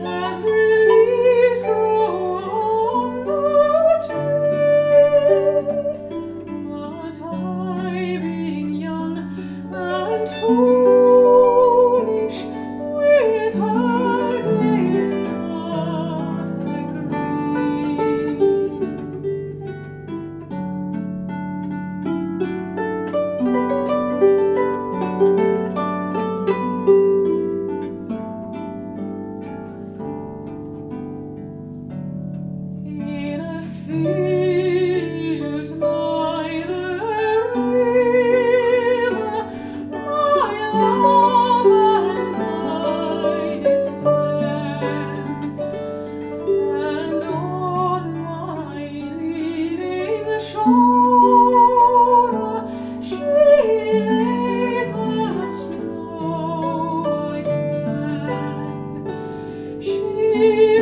As the leaves grow on the tree, but I, being young and foolish, with her did not in a field by the river, my love and I did stand, and on my leaning shoulder she laid her snow-white hand. She